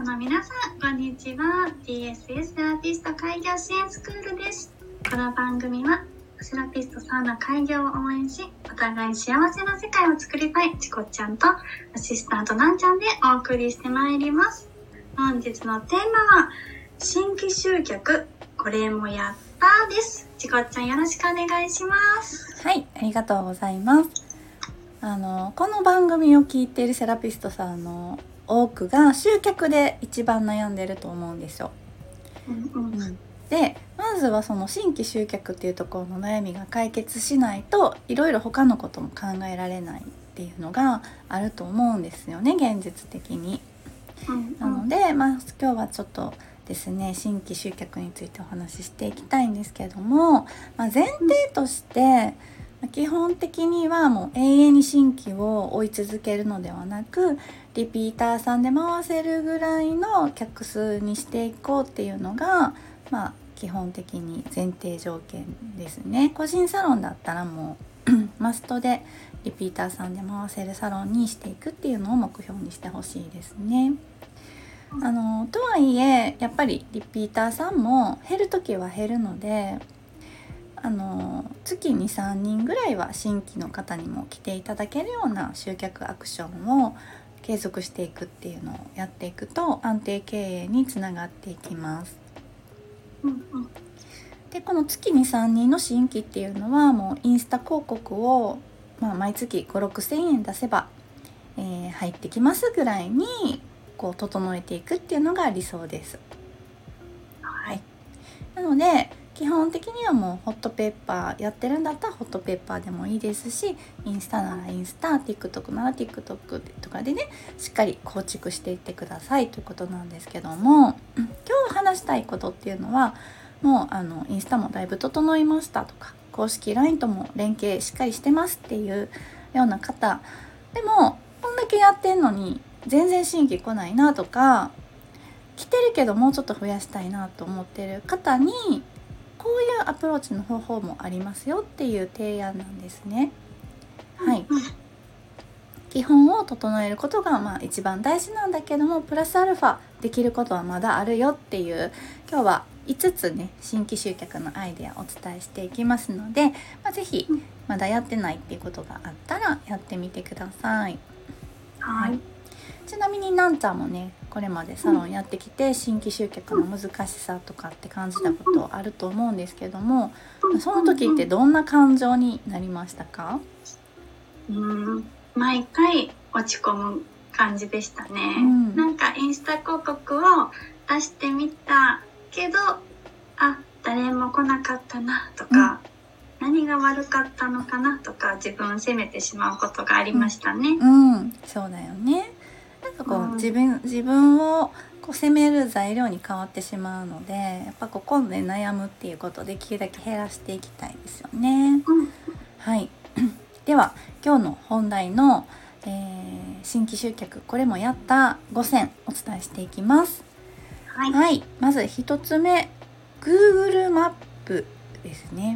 の皆さん、こんにちは。 TSS セラピスト開業支援スクールです。この番組はセラピストさんの開業を応援し、お互い幸せな世界を作りたいチコちゃんとアシスタントなんちゃんでお送りしてまいります。本日のテーマは新規集客、これもやったです。チコちゃん、よろしくお願いします。 はい、ありがとうございます。この番組を聞いているセラピストさんの多くが集客で一番悩んでると思うんですよ。で、まずはその新規集客っていうところの悩みが解決しないと、いろいろ他のことも考えられないっていうのがあると思うんですよね、現実的に。なので、今日はちょっとですね、新規集客についてお話ししていきたいんですけども、前提として基本的にはもう永遠に新規を追い続けるのではなく、リピーターさんで回せるぐらいの客数にしていこうっていうのが、基本的に前提条件ですね。個人サロンだったらもうマストでリピーターさんで回せるサロンにしていくっていうのを目標にしてほしいですね。とはいえやっぱりリピーターさんも減るときは減るので、月 2,3 人ぐらいは新規の方にも来ていただけるような集客アクションを継続していくっていうのをやっていくと安定経営につながっていきます。で、この月 2,3 人の新規っていうのはもうインスタ広告を、毎月 5,6,000 円出せば、入ってきますぐらいにこう整えていくっていうのが理想です。はい。なので基本的にはもうホットペッパーやってるんだったらホットペッパーでもいいですし、インスタならインスタ、TikTok なら TikTok とかでね、しっかり構築していってくださいということなんですけども、今日話したいことっていうのはもうインスタもだいぶ整いましたとか、公式 LINE とも連携しっかりしてますっていうような方でも、こんだけやってんのに全然新規来ないなとか、来てるけどもうちょっと増やしたいなと思ってる方にこういうアプローチの方法もありますよっていう提案なんですね。はい。基本を整えることが一番大事なんだけども、プラスアルファできることはまだあるよっていう、今日は5つね、新規集客のアイデアをお伝えしていきますので、ぜひまだやってないっていうことがあったらやってみてください。 はい。 ちなみになんちゃんもね、これまでサロンやってきて新規集客の難しさとかって感じたことあると思うんですけども、その時ってどんな感情になりましたか？ 毎回落ち込む感じでしたね。なんかインスタ広告を出してみたけど、誰も来なかったなとか、何が悪かったのかなとか、自分を責めてしまうことがありましたね。 そうだよね。なんかこう、自分をこう責める材料に変わってしまうので、やっぱここで悩むっていうことをできるだけ減らしていきたいですよね。はい。では今日の本題の、新規集客これもやった5選お伝えしていきます。はい。まず1つ目、 Google マップですね。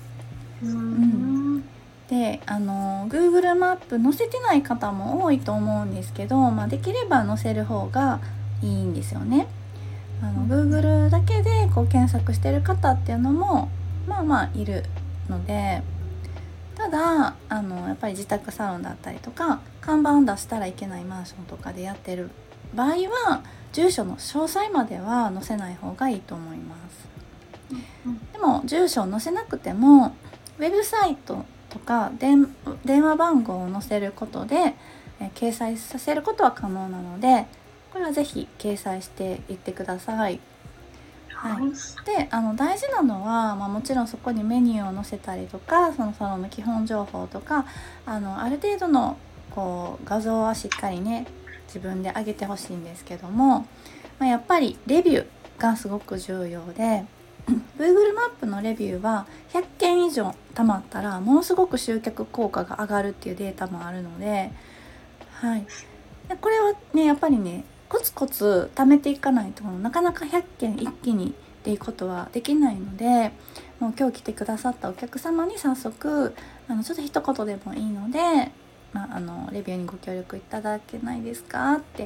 で、Google マップ載せてない方も多いと思うんですけど、できれば載せる方がいいんですよね。Google だけでこう検索してる方っていうのもいるので、ただやっぱり自宅サロンだったりとか、看板出したらいけないマンションとかでやってる場合は住所の詳細までは載せない方がいいと思います。でも住所を載せなくてもウェブサイトとか電話番号を載せることで、掲載させることは可能なので、これはぜひ掲載していってください。で、大事なのは、もちろんそこにメニューを載せたりとか、そのサロンの基本情報とか、ある程度のこう画像はしっかりね自分で上げてほしいんですけども、やっぱりレビューがすごく重要で、Google マップのレビューは100件以上溜まったらものすごく集客効果が上がるっていうデータもあるので、でこれはね、やっぱりね、コツコツ貯めていかないとなかなか100件一気にっていうことはできないので、もう今日来てくださったお客様に早速ちょっと一言でもいいので、レビューにご協力いただけないですかって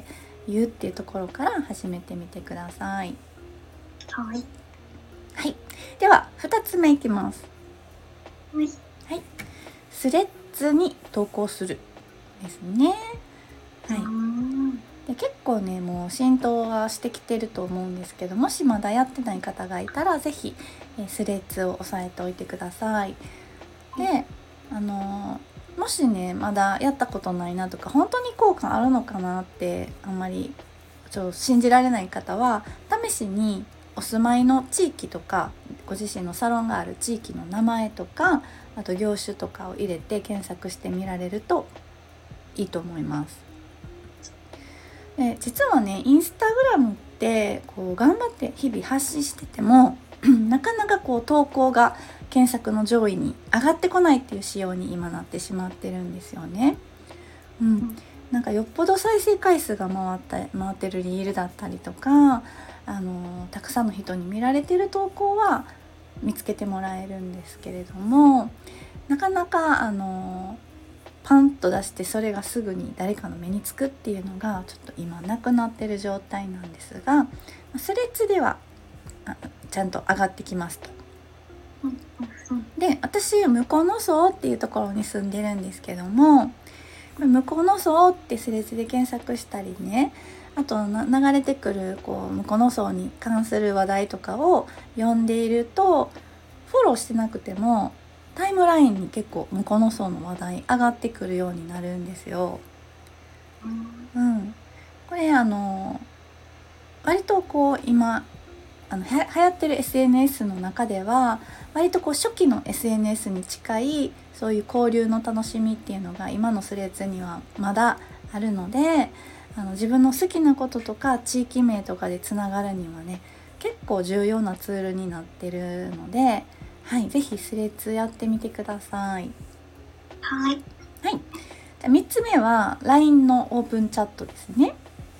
言うっていうところから始めてみてください。 はい。 はい、では2つ目いきます。 はい。 スレッズに投稿するですね。はい。で結構ねもう浸透はしてきてると思うんですけど、もしまだやってない方がいたらぜひスレッズを押さえておいてください。でもしねまだやったことないなとか本当に効果あるのかなってあんまり信じられない方は、試しにお住まいの地域とかご自身のサロンがある地域の名前とか、あと業種とかを入れて検索してみられるといいと思います。で実はねインスタグラムってこう頑張って日々発信しててもなかなかこう投稿が検索の上位に上がってこないっていう仕様に今なってしまってるんですよね。なんかよっぽど再生回数が回ってるリールだったりとか、たくさんの人に見られてる投稿は見つけてもらえるんですけれども、なかなかパンと出してそれがすぐに誰かの目につくっていうのがちょっと今なくなってる状態なんですが、スレッズではちゃんと上がってきますと。で私向こうの層っていうところに住んでるんですけども、向こうの層ってスレッズで検索したりね、あと流れてくるこう向こうの層に関する話題とかを読んでいると、フォローしてなくてもタイムラインに結構向こうの層の話題上がってくるようになるんですよ。これ割とこう今流行ってる SNS の中では割とこう初期の SNS に近いそういう交流の楽しみっていうのが今のスレッズにはまだあるので、自分の好きなこととか地域名とかでつながるにはね結構重要なツールになってるので、はい、ぜひスレッズやってみてください。 はい。 はい。じゃ3つ目は LINE のオープンチャットですね。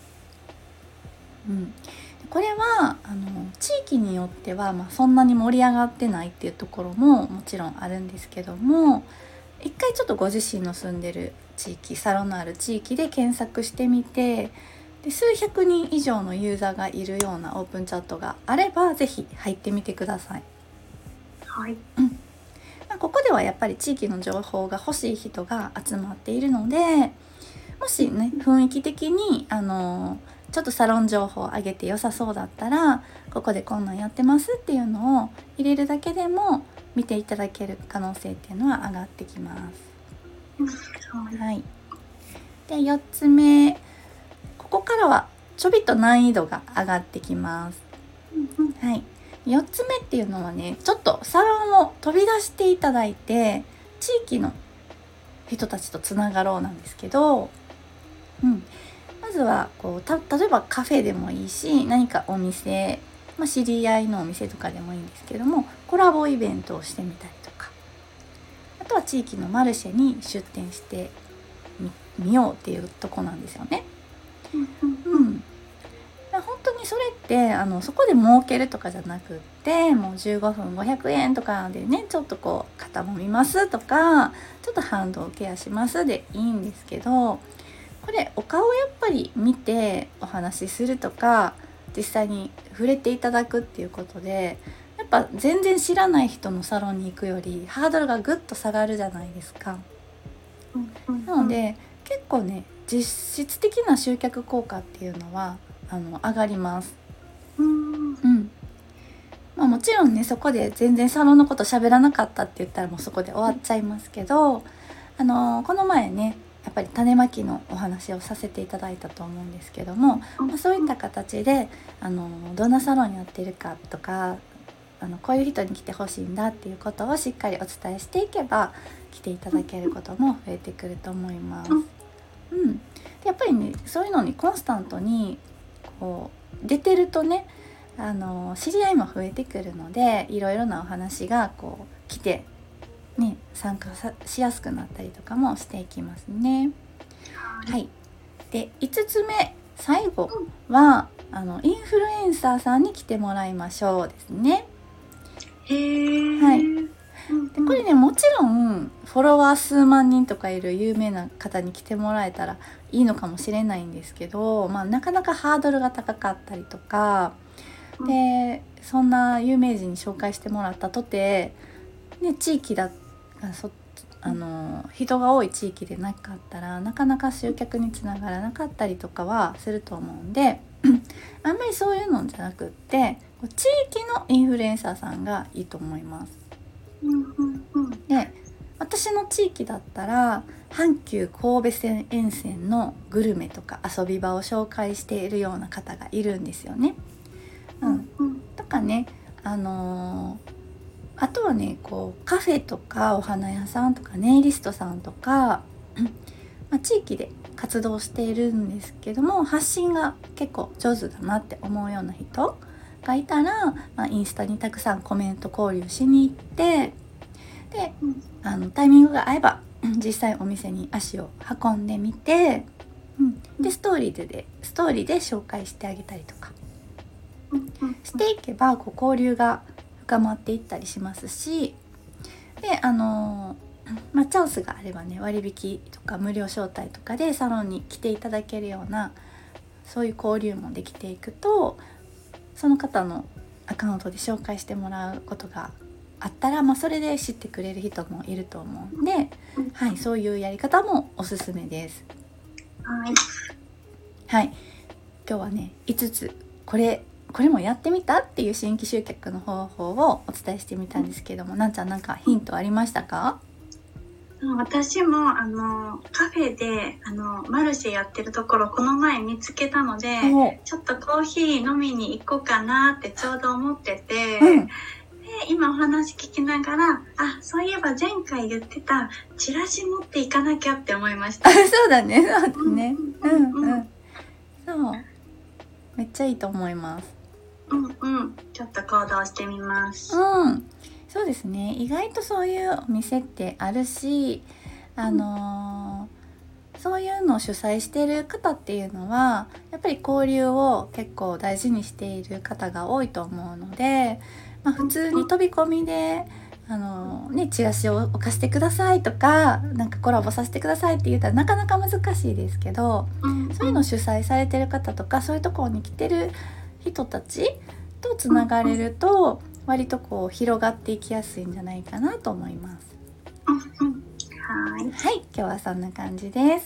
これは地域によっては、そんなに盛り上がってないっていうところももちろんあるんですけども、一回ちょっとご自身の住んでる地域、サロンのある地域で検索してみて、で数百人以上のユーザーがいるようなオープンチャットがあればぜひ入ってみてください。 はい。 ここではやっぱり地域の情報が欲しい人が集まっているので、もしね雰囲気的にちょっとサロン情報を上げて良さそうだったら、ここでこんなんやってますっていうのを入れるだけでも見ていただける可能性っていうのは上がってきます。はい。で4つ目、ここからはちょびっと難易度が上がってきます。はい。4つ目っていうのはね、ちょっとサロンを飛び出していただいて地域の人たちとつながろうなんですけど、まずはこう例えばカフェでもいいし、何かお店、知り合いのお店とかでもいいんですけども、コラボイベントをしてみたりとか、あとは地域のマルシェに出店してみようっていうとこなんですよね。本当にそれってそこで儲けるとかじゃなくって、もう15分500円とかでね、ちょっとこう肩もみますとか、ちょっとハンドケアしますでいいんですけど、これお顔をやっぱり見てお話しするとか実際に触れていただくっていうことで、やっぱ全然知らない人のサロンに行くよりハードルがぐっと下がるじゃないですか。なので結構ね実質的な集客効果っていうのは上がります。もちろんねそこで全然サロンのこと喋らなかったって言ったらもうそこで終わっちゃいますけど、この前ねやっぱり種まきのお話をさせていただいたと思うんですけども、そういった形でどんなサロンやってるかとかこういう人に来てほしいんだっていうことをしっかりお伝えしていけば来ていただけることも増えてくると思います。でやっぱりねそういうのにコンスタントにこう出てるとね知り合いも増えてくるので、いろいろなお話がこう来てね、参加しやすくなったりとかもしていきますね。はい。で5つ目、最後はインフルエンサーさんに来てもらいましょうですね。 はい。 でここれね、もちろんフォロワー数万人とかいる有名な方に来てもらえたらいいのかもしれないんですけど、なかなかハードルが高かったりとかで、そんな有名人に紹介してもらったとて、ね、地域だ人が多い地域でなかったらなかなか集客につながらなかったりとかはすると思うんであんまりそういうのじゃなくって地域のインフルエンサーさんがいいと思います。で、私の地域だったら阪急神戸線沿線のグルメとか遊び場を紹介しているような方がいるんですよね。とかね、あとはね、カフェとかお花屋さんとかネイリストさんとか、地域で活動しているんですけども、発信が結構上手だなって思うような人がいたら、インスタにたくさんコメント交流しに行って、で、タイミングが合えば実際お店に足を運んでみて、でストーリーで紹介してあげたりとかしていけば、交流が深まっていったりしますし、でチャンスがあればね、割引とか無料招待とかでサロンに来ていただけるような、そういう交流もできていくと、その方のアカウントで紹介してもらうことがあったら、それで知ってくれる人もいると思うんで、そういうやり方もおすすめです。はい、今日はね、5つこれもやってみたっていう新規集客の方法をお伝えしてみたんですけども、なんちゃん、なんかヒントありましたか？ 私もカフェでマルシェやってるところこの前見つけたので、ちょっとコーヒー飲みに行こうかなってちょうど思ってて、で今お話聞きながら、そういえば前回言ってたチラシ持っていかなきゃって思いました。 そうだね、そうめっちゃいいと思います。 ちょっと行動してみます。 そうですね、意外とそういうお店ってあるし、そういうのを主催している方っていうのはやっぱり交流を結構大事にしている方が多いと思うので、普通に飛び込みでチラシを置かせてくださいとか、なんかコラボさせてくださいって言ったらなかなか難しいですけど、そういうのを主催されてる方とか、そういうところに来てる人たちとつながれると割と広がっていきやすいんじゃないかなと思います。 はい、 今日はそんな感じです。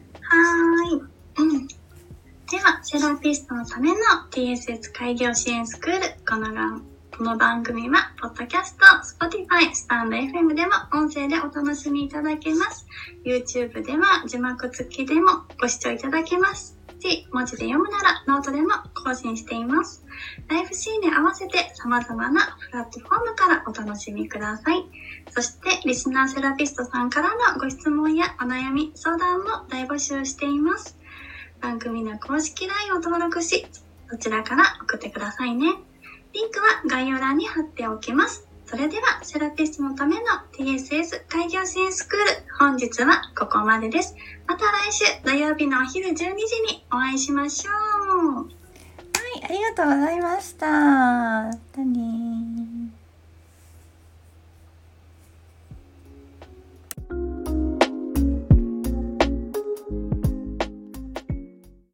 では、セラピストのための TSS 開業支援スクール、この番組はポッドキャスト、Spotify、スタンド FM でも音声でお楽しみいただけます。YouTube では字幕付きでもご視聴いただけます。文字で読むならノートでも更新しています。ライフシーンに合わせて様々なプラットフォームからお楽しみください。そしてリスナーセラピストさんからのご質問やお悩み、相談も大募集しています。番組の公式 LINE を登録し、そちらから送ってくださいね。リンクは概要欄に貼っておきます。それでは、セラピストのための TSS 開業支援スクール、本日はここまでです。また来週土曜日のお昼12時にお会いしましょう。 ありがとうございました。またね。